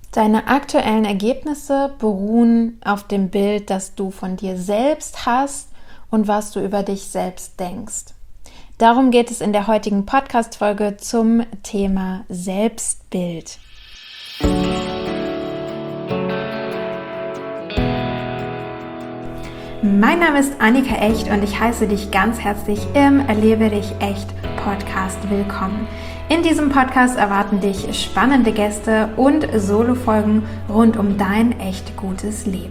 Deine aktuellen Ergebnisse beruhen auf dem Bild, das du von dir selbst hast und was du über dich selbst denkst. Darum geht es in der heutigen Podcast-Folge zum Thema Selbstbild. Mein Name ist Annika Echt und ich heiße dich ganz herzlich im Erlebe dich echt Podcast willkommen. In diesem Podcast erwarten dich spannende Gäste und Solo-Folgen rund um dein echt gutes Leben.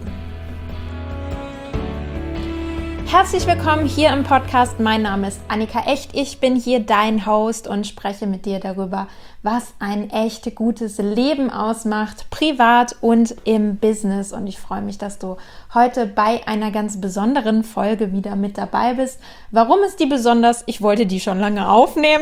Herzlich willkommen hier im Podcast. Mein Name ist Annika Echt. Ich bin hier dein Host und spreche mit dir darüber, was ein echt gutes Leben ausmacht, privat und im Business. Und ich freue mich, dass du heute bei einer ganz besonderen Folge wieder mit dabei bist. Warum ist die besonders? Ich wollte die schon lange aufnehmen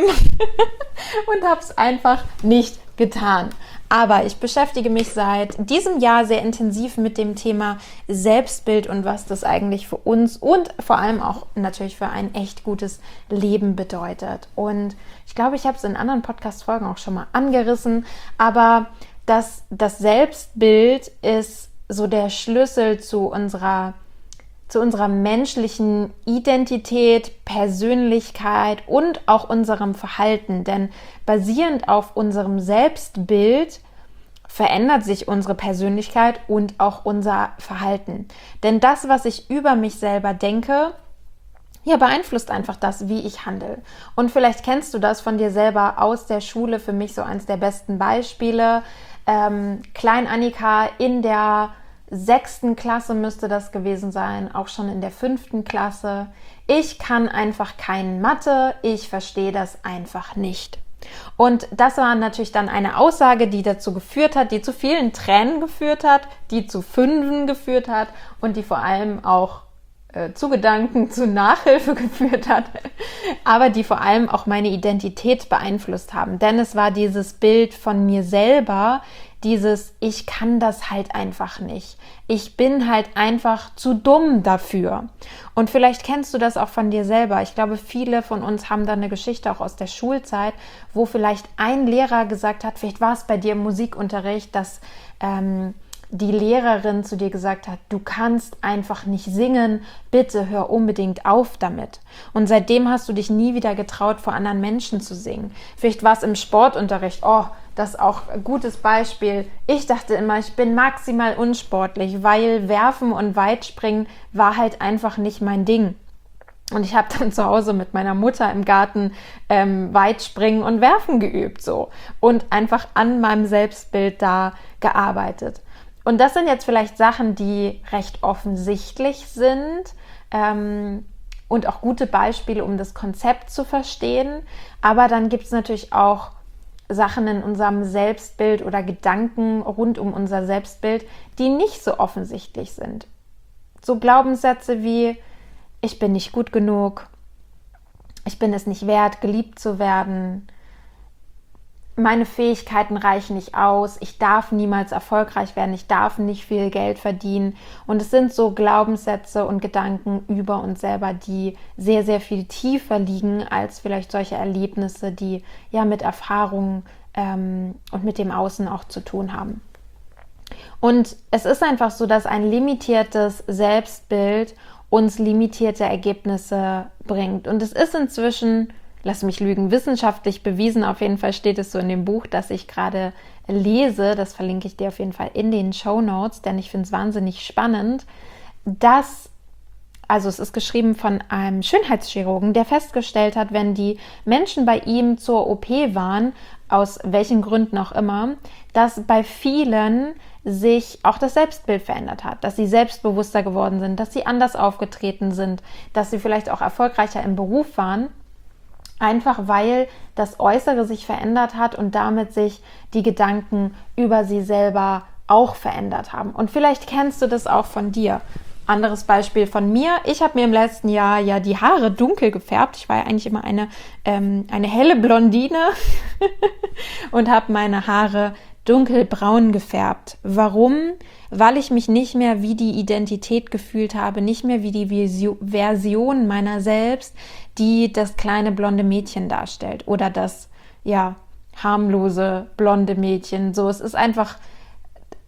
und habe es einfach nicht getan. Aber ich beschäftige mich seit diesem Jahr sehr intensiv mit dem Thema Selbstbild und was das eigentlich für uns und vor allem auch natürlich für ein echt gutes Leben bedeutet. Und ich glaube, ich habe es in anderen Podcast-Folgen auch schon mal angerissen, aber das Selbstbild ist so der Schlüssel zu unserer menschlichen Identität, Persönlichkeit und auch unserem Verhalten. Denn basierend auf unserem Selbstbild verändert sich unsere Persönlichkeit und auch unser Verhalten. Denn das, was ich über mich selber denke, beeinflusst einfach das, wie ich handle. Und vielleicht kennst du das von dir selber aus der Schule. Für mich so eins der besten Beispiele. Klein Annika in der 6. Klasse müsste das gewesen sein, auch schon in der 5. Klasse. Ich kann einfach kein Mathe, ich verstehe das einfach nicht. Und das war natürlich dann eine Aussage, die dazu geführt hat, die zu vielen Tränen geführt hat, die zu Fünfen geführt hat und die vor allem auch zu Gedanken, zu Nachhilfe geführt hat, aber die vor allem auch meine Identität beeinflusst haben. Denn es war dieses Bild von mir selber, ich kann das halt einfach nicht. Ich bin halt einfach zu dumm dafür. Und vielleicht kennst du das auch von dir selber. Ich glaube, viele von uns haben da eine Geschichte auch aus der Schulzeit, wo vielleicht ein Lehrer gesagt hat, vielleicht war es bei dir im Musikunterricht, dass die Lehrerin zu dir gesagt hat, du kannst einfach nicht singen, bitte hör unbedingt auf damit. Und seitdem hast du dich nie wieder getraut, vor anderen Menschen zu singen. Vielleicht war es im Sportunterricht, das ist auch ein gutes Beispiel. Ich dachte immer, ich bin maximal unsportlich, weil Werfen und Weitspringen war halt einfach nicht mein Ding. Und ich habe dann zu Hause mit meiner Mutter im Garten Weitspringen und Werfen geübt so und einfach an meinem Selbstbild da gearbeitet. Und das sind jetzt vielleicht Sachen, die recht offensichtlich sind und auch gute Beispiele, um das Konzept zu verstehen. Aber dann gibt es natürlich auch Sachen in unserem Selbstbild oder Gedanken rund um unser Selbstbild, die nicht so offensichtlich sind. So Glaubenssätze wie, ich bin nicht gut genug, ich bin es nicht wert, geliebt zu werden, meine Fähigkeiten reichen nicht aus, ich darf niemals erfolgreich werden, ich darf nicht viel Geld verdienen. Und es sind so Glaubenssätze und Gedanken über uns selber, die sehr, sehr viel tiefer liegen als vielleicht solche Erlebnisse, die ja mit Erfahrungen und mit dem Außen auch zu tun haben. Und es ist einfach so, dass ein limitiertes Selbstbild uns limitierte Ergebnisse bringt. Und es ist inzwischen, lass mich lügen, wissenschaftlich bewiesen, auf jeden Fall steht es so in dem Buch, das ich gerade lese, das verlinke ich dir auf jeden Fall in den Shownotes, denn ich finde es wahnsinnig spannend, es ist geschrieben von einem Schönheitschirurgen, der festgestellt hat, wenn die Menschen bei ihm zur OP waren, aus welchen Gründen auch immer, dass bei vielen sich auch das Selbstbild verändert hat, dass sie selbstbewusster geworden sind, dass sie anders aufgetreten sind, dass sie vielleicht auch erfolgreicher im Beruf waren, einfach weil das Äußere sich verändert hat und damit sich die Gedanken über sie selber auch verändert haben. Und vielleicht kennst du das auch von dir. Anderes Beispiel von mir. Ich habe mir im letzten Jahr ja die Haare dunkel gefärbt. Ich war ja eigentlich immer eine helle Blondine und habe meine Haare dunkelbraun gefärbt. Warum? Weil ich mich nicht mehr wie die Identität gefühlt habe, nicht mehr wie die Version meiner selbst, die das kleine blonde Mädchen darstellt oder das harmlose blonde Mädchen. So, es ist einfach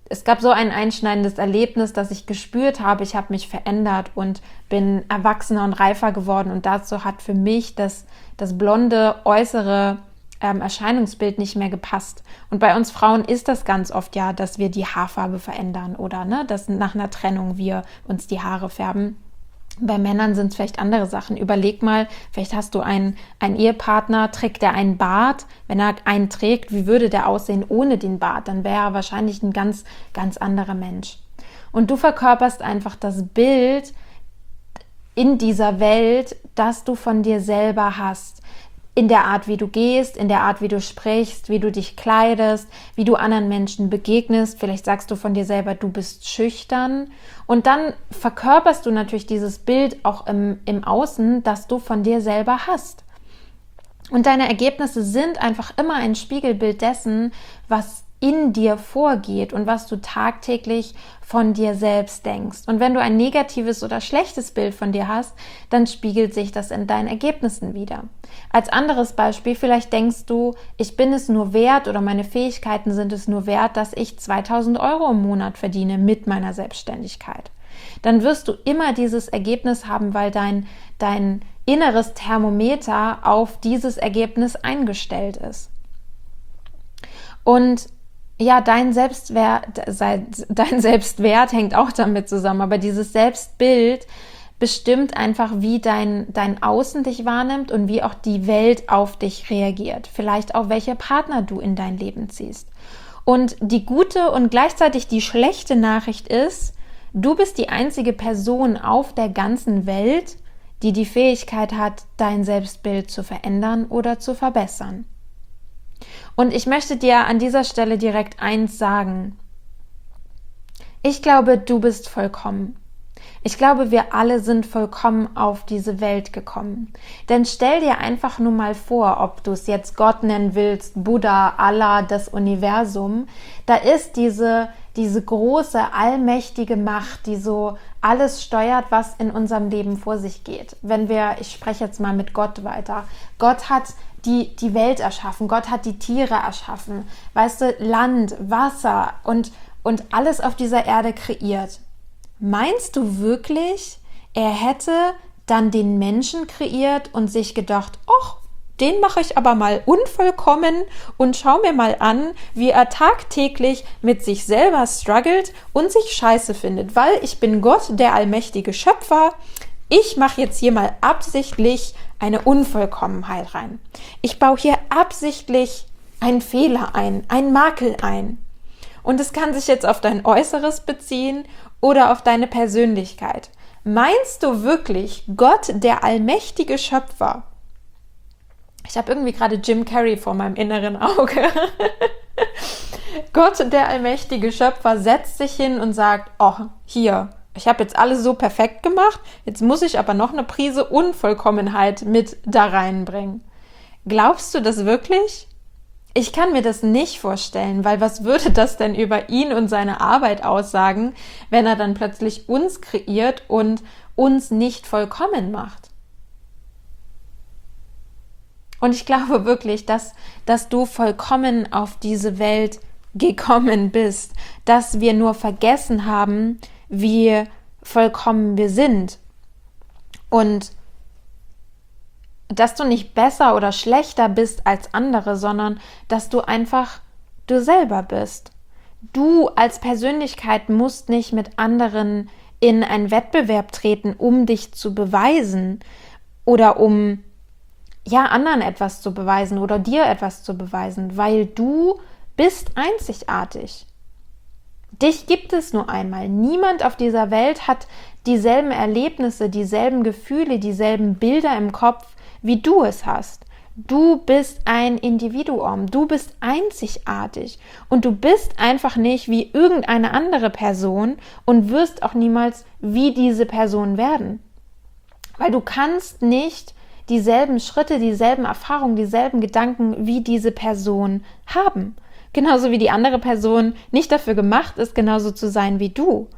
Es gab so ein einschneidendes Erlebnis, dass ich gespürt habe, ich habe mich verändert und bin erwachsener und reifer geworden. Und dazu hat für mich das blonde äußere Erscheinungsbild nicht mehr gepasst. Und bei uns Frauen ist das ganz oft ja, dass wir die Haarfarbe verändern oder dass nach einer Trennung wir uns die Haare färben. Bei Männern sind es vielleicht andere Sachen. Überleg mal, vielleicht hast du einen Ehepartner, trägt der einen Bart? Wenn er einen trägt, wie würde der aussehen ohne den Bart? Dann wäre er wahrscheinlich ein ganz, ganz anderer Mensch. Und du verkörperst einfach das Bild in dieser Welt, das du von dir selber hast. In der Art, wie du gehst, in der Art, wie du sprichst, wie du dich kleidest, wie du anderen Menschen begegnest. Vielleicht sagst du von dir selber, du bist schüchtern. Und dann verkörperst du natürlich dieses Bild auch im Außen, das du von dir selber hast. Und deine Ergebnisse sind einfach immer ein Spiegelbild dessen, was in dir vorgeht und was du tagtäglich von dir selbst denkst. Und wenn du ein negatives oder schlechtes Bild von dir hast, dann spiegelt sich das in deinen Ergebnissen wieder. Als anderes Beispiel, vielleicht denkst du, ich bin es nur wert oder meine Fähigkeiten sind es nur wert, dass ich 2.000 Euro im Monat verdiene mit meiner Selbstständigkeit. Dann wirst du immer dieses Ergebnis haben, weil dein inneres Thermometer auf dieses Ergebnis eingestellt ist. Und ja, dein Selbstwert hängt auch damit zusammen, aber dieses Selbstbild bestimmt einfach, wie dein Außen dich wahrnimmt und wie auch die Welt auf dich reagiert. Vielleicht auch, welche Partner du in dein Leben ziehst. Und die gute und gleichzeitig die schlechte Nachricht ist, du bist die einzige Person auf der ganzen Welt, die die Fähigkeit hat, dein Selbstbild zu verändern oder zu verbessern. Und ich möchte dir an dieser Stelle direkt eins sagen. Ich glaube, du bist vollkommen. Ich glaube, wir alle sind vollkommen auf diese Welt gekommen. Denn stell dir einfach nur mal vor, ob du es jetzt Gott nennen willst, Buddha, Allah, das Universum, da ist diese große, allmächtige Macht, die so alles steuert, was in unserem Leben vor sich geht. Ich spreche jetzt mal mit Gott weiter. Gott hat die Welt erschaffen, Gott hat die Tiere erschaffen, weißt du, Land, Wasser und alles auf dieser Erde kreiert. Meinst du wirklich, er hätte dann den Menschen kreiert und sich gedacht, ach, den mache ich aber mal unvollkommen und schau mir mal an, wie er tagtäglich mit sich selber struggelt und sich scheiße findet, weil ich bin Gott, der allmächtige Schöpfer. Ich mache jetzt hier mal absichtlich eine Unvollkommenheit rein. Ich baue hier absichtlich einen Fehler ein, einen Makel ein. Und es kann sich jetzt auf dein Äußeres beziehen oder auf deine Persönlichkeit. Meinst du wirklich, Gott, der allmächtige Schöpfer? Ich habe irgendwie gerade Jim Carrey vor meinem inneren Auge. Gott, der allmächtige Schöpfer, setzt sich hin und sagt, oh, hier, ich habe jetzt alles so perfekt gemacht, jetzt muss ich aber noch eine Prise Unvollkommenheit mit da reinbringen. Glaubst du das wirklich? Ich kann mir das nicht vorstellen, weil was würde das denn über ihn und seine Arbeit aussagen, wenn er dann plötzlich uns kreiert und uns nicht vollkommen macht? Und ich glaube wirklich, dass du vollkommen auf diese Welt gekommen bist, dass wir nur vergessen haben, wie vollkommen wir sind und dass du nicht besser oder schlechter bist als andere, sondern dass du einfach du selber bist. Du als Persönlichkeit musst nicht mit anderen in einen Wettbewerb treten, um dich zu beweisen oder um anderen etwas zu beweisen oder dir etwas zu beweisen, weil du bist einzigartig. Dich gibt es nur einmal. Niemand auf dieser Welt hat dieselben Erlebnisse, dieselben Gefühle, dieselben Bilder im Kopf, wie du es hast. Du bist ein Individuum, du bist einzigartig und du bist einfach nicht wie irgendeine andere Person und wirst auch niemals wie diese Person werden. Weil du kannst nicht dieselben Schritte, dieselben Erfahrungen, dieselben Gedanken wie diese Person haben. Genauso wie die andere Person nicht dafür gemacht ist, genauso zu sein wie du.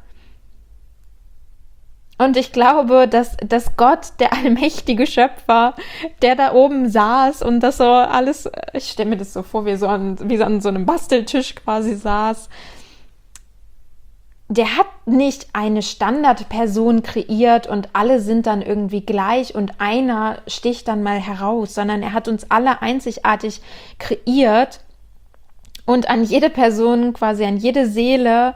Und ich glaube, dass Gott, der allmächtige Schöpfer, der da oben saß und das so alles, ich stelle mir das so vor, wie so an so einem Basteltisch quasi saß, der hat nicht eine Standardperson kreiert und alle sind dann irgendwie gleich und einer sticht dann mal heraus, sondern er hat uns alle einzigartig kreiert und an jede Person, quasi an jede Seele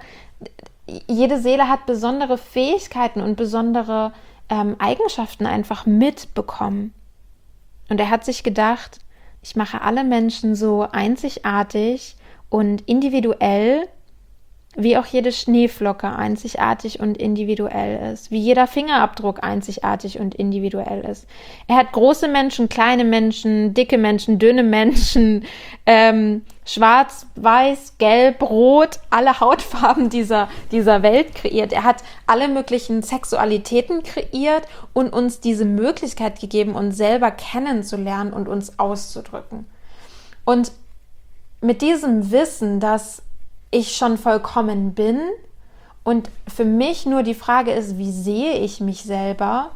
hat besondere Fähigkeiten und besondere Eigenschaften einfach mitbekommen. Und er hat sich gedacht, ich mache alle Menschen so einzigartig und individuell, wie auch jede Schneeflocke einzigartig und individuell ist, wie jeder Fingerabdruck einzigartig und individuell ist. Er hat große Menschen, kleine Menschen, dicke Menschen, dünne Menschen, schwarz, weiß, gelb, rot, alle Hautfarben dieser Welt kreiert. Er hat alle möglichen Sexualitäten kreiert und uns diese Möglichkeit gegeben, uns selber kennenzulernen und uns auszudrücken. Und mit diesem Wissen, dass ich schon vollkommen bin und für mich nur die Frage ist, wie sehe ich mich selber,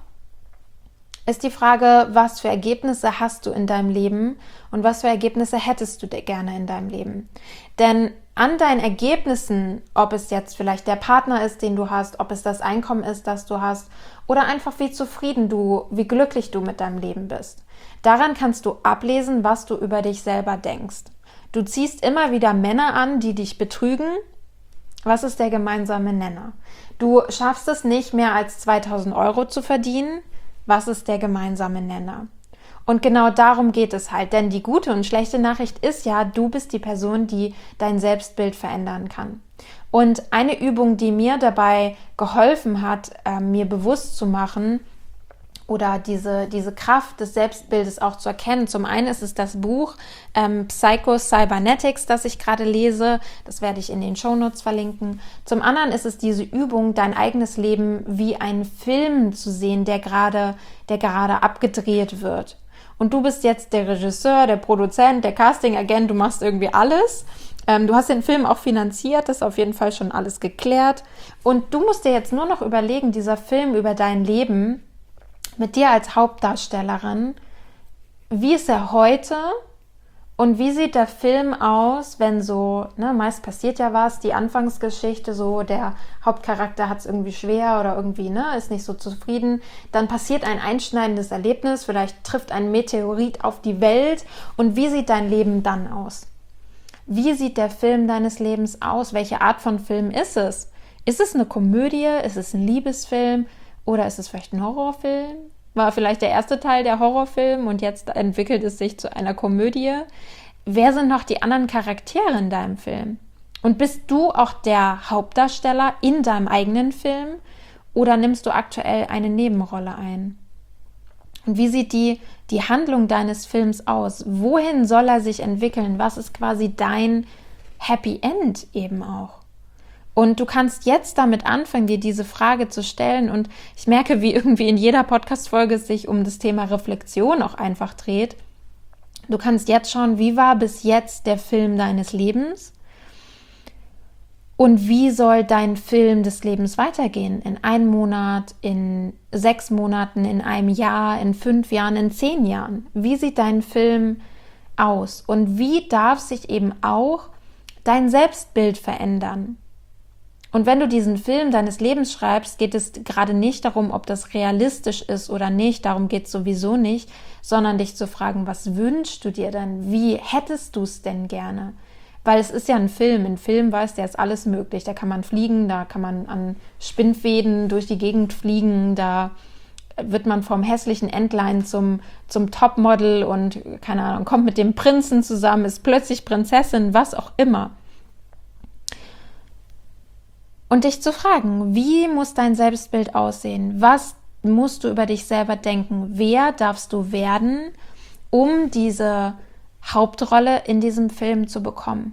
ist die Frage, was für Ergebnisse hast du in deinem Leben und was für Ergebnisse hättest du gerne in deinem Leben. Denn an deinen Ergebnissen, ob es jetzt vielleicht der Partner ist, den du hast, ob es das Einkommen ist, das du hast, oder einfach wie zufrieden wie glücklich du mit deinem Leben bist, daran kannst du ablesen, was du über dich selber denkst. Du ziehst immer wieder Männer an, die dich betrügen. Was ist der gemeinsame Nenner? Du schaffst es nicht, mehr als 2.000 Euro zu verdienen. Was ist der gemeinsame Nenner? Und genau darum geht es halt. Denn die gute und schlechte Nachricht ist ja, du bist die Person, die dein Selbstbild verändern kann. Und eine Übung, die mir dabei geholfen hat, mir bewusst zu machen, oder diese Kraft des Selbstbildes auch zu erkennen. Zum einen ist es das Buch Psycho-Cybernetics, das ich gerade lese. Das werde ich in den Shownotes verlinken. Zum anderen ist es diese Übung, dein eigenes Leben wie einen Film zu sehen, der gerade abgedreht wird. Und du bist jetzt der Regisseur, der Produzent, der Casting-Agent, du machst irgendwie alles. Du hast den Film auch finanziert, das ist auf jeden Fall schon alles geklärt. Und du musst dir jetzt nur noch überlegen, dieser Film über dein Leben mit dir als Hauptdarstellerin, wie ist er heute und wie sieht der Film aus, wenn so, meist passiert ja was, die Anfangsgeschichte, so der Hauptcharakter hat es irgendwie schwer oder irgendwie, ist nicht so zufrieden, dann passiert ein einschneidendes Erlebnis, vielleicht trifft ein Meteorit auf die Welt und wie sieht dein Leben dann aus? Wie sieht der Film deines Lebens aus? Welche Art von Film ist es? Ist es eine Komödie? Ist es ein Liebesfilm? Oder ist es vielleicht ein Horrorfilm? War vielleicht der erste Teil der Horrorfilm und jetzt entwickelt es sich zu einer Komödie. Wer sind noch die anderen Charaktere in deinem Film? Und bist du auch der Hauptdarsteller in deinem eigenen Film oder nimmst du aktuell eine Nebenrolle ein? Und wie sieht die Handlung deines Films aus? Wohin soll er sich entwickeln? Was ist quasi dein Happy End eben auch? Und du kannst jetzt damit anfangen, dir diese Frage zu stellen. Und ich merke, wie irgendwie in jeder Podcast-Folge es sich um das Thema Reflexion auch einfach dreht. Du kannst jetzt schauen, wie war bis jetzt der Film deines Lebens? Und wie soll dein Film des Lebens weitergehen? In 1 Monat, in 6 Monaten, in einem Jahr, in 5 Jahren, in 10 Jahren? Wie sieht dein Film aus? Und wie darf sich eben auch dein Selbstbild verändern? Und wenn du diesen Film deines Lebens schreibst, geht es gerade nicht darum, ob das realistisch ist oder nicht, darum geht es sowieso nicht, sondern dich zu fragen, was wünschst du dir denn? Wie hättest du es denn gerne? Weil es ist ja ein Film. Ein Film, weißt du, da ist alles möglich. Da kann man fliegen, da kann man an Spinnfäden durch die Gegend fliegen, da wird man vom hässlichen Entlein zum Topmodel und, keine Ahnung, kommt mit dem Prinzen zusammen, ist plötzlich Prinzessin, was auch immer. Und dich zu fragen, wie muss dein Selbstbild aussehen? Was musst du über dich selber denken? Wer darfst du werden, um diese Hauptrolle in diesem Film zu bekommen?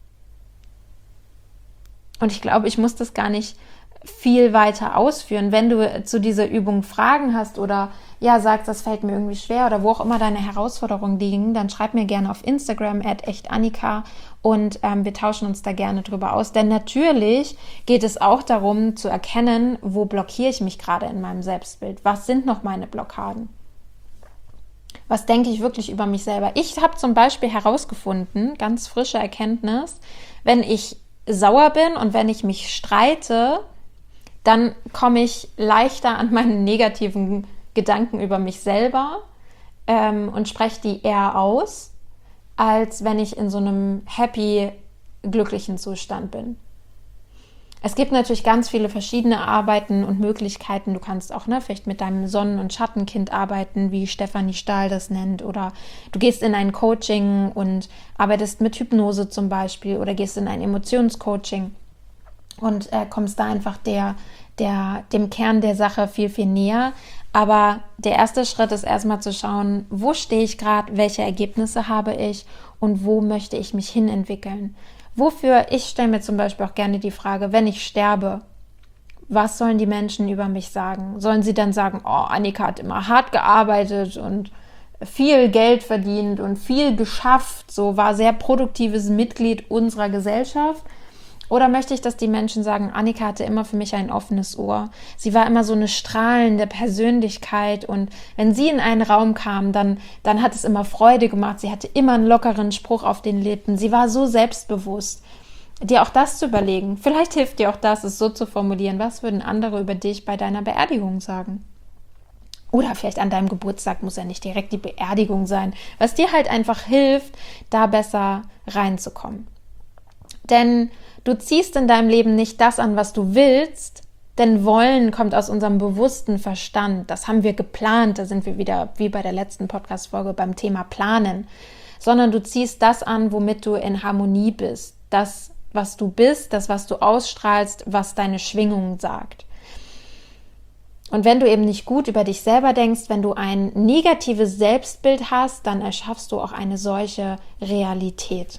Und ich glaube, ich muss das gar nicht viel weiter ausführen. Wenn du zu dieser Übung Fragen hast oder sagst, das fällt mir irgendwie schwer oder wo auch immer deine Herausforderungen liegen, dann schreib mir gerne auf Instagram @echtannika und wir tauschen uns da gerne drüber aus. Denn natürlich geht es auch darum zu erkennen, wo blockiere ich mich gerade in meinem Selbstbild? Was sind noch meine Blockaden? Was denke ich wirklich über mich selber? Ich habe zum Beispiel herausgefunden, ganz frische Erkenntnis, wenn ich sauer bin und wenn ich mich streite, dann komme ich leichter an meine negativen Gedanken über mich selber und spreche die eher aus, als wenn ich in so einem happy, glücklichen Zustand bin. Es gibt natürlich ganz viele verschiedene Arbeiten und Möglichkeiten. Du kannst auch vielleicht mit deinem Sonnen- und Schattenkind arbeiten, wie Stefanie Stahl das nennt. Oder du gehst in ein Coaching und arbeitest mit Hypnose zum Beispiel oder gehst in ein Emotionscoaching und kommst da einfach dem Kern der Sache viel, viel näher. Aber der erste Schritt ist erstmal zu schauen, wo stehe ich gerade, welche Ergebnisse habe ich und wo möchte ich mich hinentwickeln. Ich stelle mir zum Beispiel auch gerne die Frage, wenn ich sterbe, was sollen die Menschen über mich sagen? Sollen sie dann sagen, oh, Annika hat immer hart gearbeitet und viel Geld verdient und viel geschafft, so war sehr produktives Mitglied unserer Gesellschaft? Oder möchte ich, dass die Menschen sagen, Annika hatte immer für mich ein offenes Ohr. Sie war immer so eine strahlende Persönlichkeit und wenn sie in einen Raum kam, dann hat es immer Freude gemacht. Sie hatte immer einen lockeren Spruch auf den Lippen. Sie war so selbstbewusst. Dir auch das zu überlegen. Vielleicht hilft dir auch das, es so zu formulieren. Was würden andere über dich bei deiner Beerdigung sagen? Oder vielleicht an deinem Geburtstag, muss ja nicht direkt die Beerdigung sein. Was dir halt einfach hilft, da besser reinzukommen. Denn du ziehst in deinem Leben nicht das an, was du willst, denn Wollen kommt aus unserem bewussten Verstand. Das haben wir geplant, da sind wir wieder wie bei der letzten Podcast-Folge beim Thema Planen. Sondern du ziehst das an, womit du in Harmonie bist. Das, was du bist, das, was du ausstrahlst, was deine Schwingung sagt. Und wenn du eben nicht gut über dich selber denkst, wenn du ein negatives Selbstbild hast, dann erschaffst du auch eine solche Realität.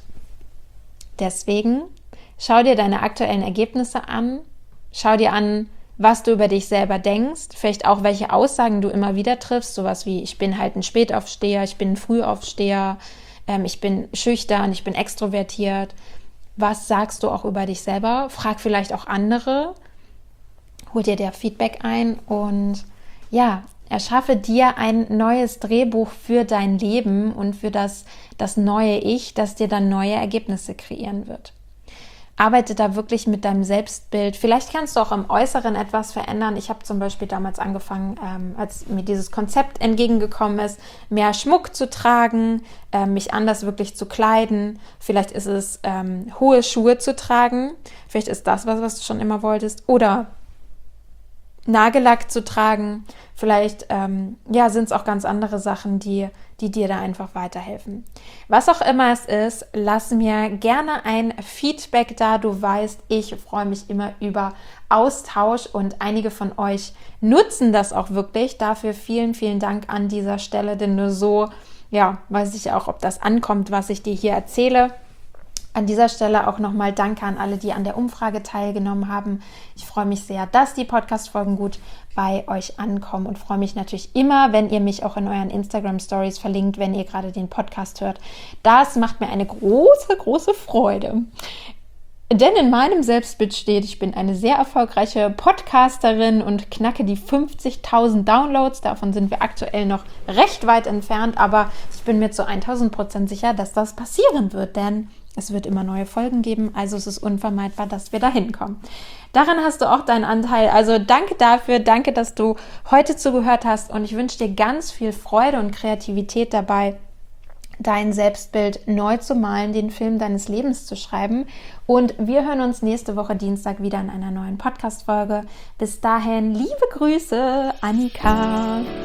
Deswegen schau dir deine aktuellen Ergebnisse an, schau dir an, was du über dich selber denkst, vielleicht auch, welche Aussagen du immer wieder triffst, sowas wie, ich bin halt ein Spätaufsteher, ich bin ein Frühaufsteher, ich bin schüchtern, ich bin extrovertiert. Was sagst du auch über dich selber? Frag vielleicht auch andere, hol dir der Feedback ein und ja, erschaffe dir ein neues Drehbuch für dein Leben und für das neue Ich, das dir dann neue Ergebnisse kreieren wird. Arbeite da wirklich mit deinem Selbstbild. Vielleicht kannst du auch im Äußeren etwas verändern. Ich habe zum Beispiel damals angefangen, als mir dieses Konzept entgegengekommen ist, mehr Schmuck zu tragen, mich anders wirklich zu kleiden. Vielleicht ist es hohe Schuhe zu tragen. Vielleicht ist das was du schon immer wolltest. Oder Nagellack zu tragen. Vielleicht sind es auch ganz andere Sachen, die dir da einfach weiterhelfen. Was auch immer es ist, lass mir gerne ein Feedback da. Du weißt, ich freue mich immer über Austausch und einige von euch nutzen das auch wirklich. Dafür vielen, vielen Dank an dieser Stelle, denn nur so, weiß ich auch, ob das ankommt, was ich dir hier erzähle. An dieser Stelle auch nochmal Danke an alle, die an der Umfrage teilgenommen haben. Ich freue mich sehr, dass die Podcast-Folgen gut bei euch ankommen und freue mich natürlich immer, wenn ihr mich auch in euren Instagram-Stories verlinkt, wenn ihr gerade den Podcast hört. Das macht mir eine große, große Freude. Denn in meinem Selbstbild steht, ich bin eine sehr erfolgreiche Podcasterin und knacke die 50.000 Downloads. Davon sind wir aktuell noch recht weit entfernt, aber ich bin mir zu 1000% sicher, dass das passieren wird, denn es wird immer neue Folgen geben, also es ist unvermeidbar, dass wir da hinkommen. Daran hast du auch deinen Anteil. Also danke dafür, danke, dass du heute zugehört hast und ich wünsche dir ganz viel Freude und Kreativität dabei, dein Selbstbild neu zu malen, den Film deines Lebens zu schreiben. Und wir hören uns nächste Woche Dienstag wieder in einer neuen Podcast-Folge. Bis dahin, liebe Grüße, Annika.